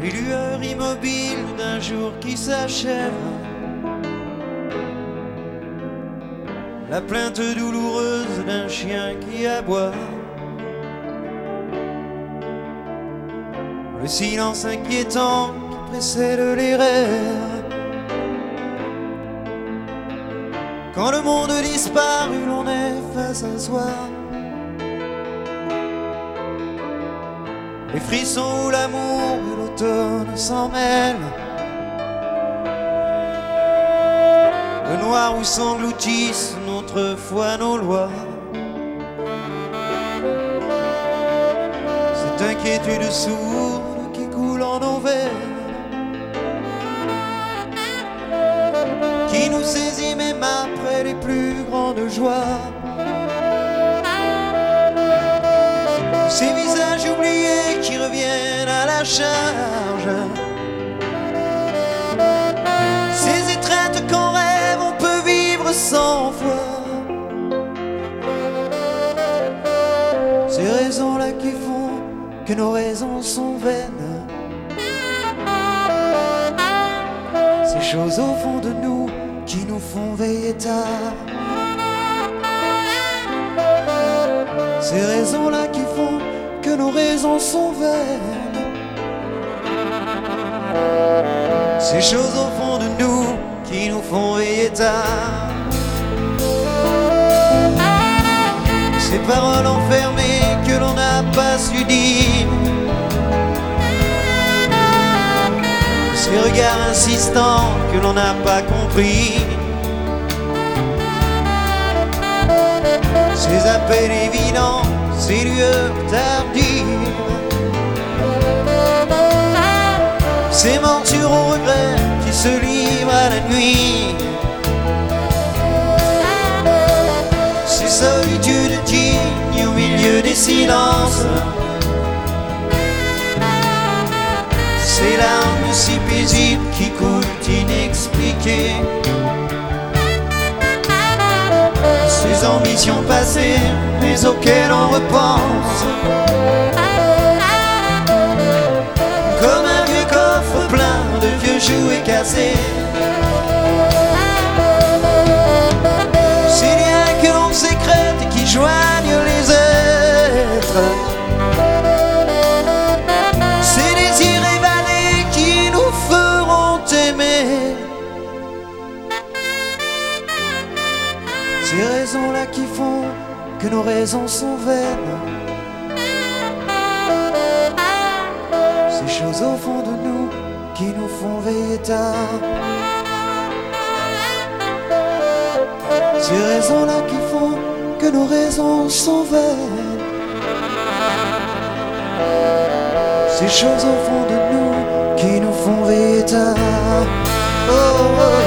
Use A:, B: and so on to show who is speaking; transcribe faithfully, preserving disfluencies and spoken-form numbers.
A: les lueurs immobiles d'un jour qui s'achève, la plainte douloureuse d'un chien qui aboie, le silence inquiétant qui précède les rêves. Quand le monde disparu, l'on est face à soi. Les frissons où l'amour et l'automne s'en mêlent, le noir où s'engloutissent notre foi, nos lois. Cette inquiétude sourde qui coule en nos veines, qui nous saisit même après les plus grandes joies. Ces visages oubliés qui reviennent à la charge, ces étreintes qu'en rêve on peut vivre sans foi. Ces raisons-là qui font que nos raisons sont vaines, ces choses au fond de nous qui nous font veiller tard. Ces raisons-là qui font que nos raisons sont vaines, ces choses au fond de nous qui nous font veiller tard. Ces paroles enfermées que l'on n'a pas su dire, ces regards insistants que l'on n'a pas compris, ces appels évidents, ces lueurs tardives, ces morsures au regret qui se livrent à la nuit, ces solitudes dignes au milieu des silences, ces larmes si paisibles qui coulent inexpliquées, ces ambitions passées mais auxquelles on repense, comme un vieux coffre plein de vieux jouets cassés, ces liens que l'on sécrète et qui joignent les êtres, ces désirs évanés qui nous feront aimer, ces raisons-là qui font que nos raisons sont vaines, ces choses au fond de nous qui nous font veiller tard, ces raisons-là qui font que nos raisons sont vaines, ces choses au fond de nous qui nous font veiller tard. Oh, oh.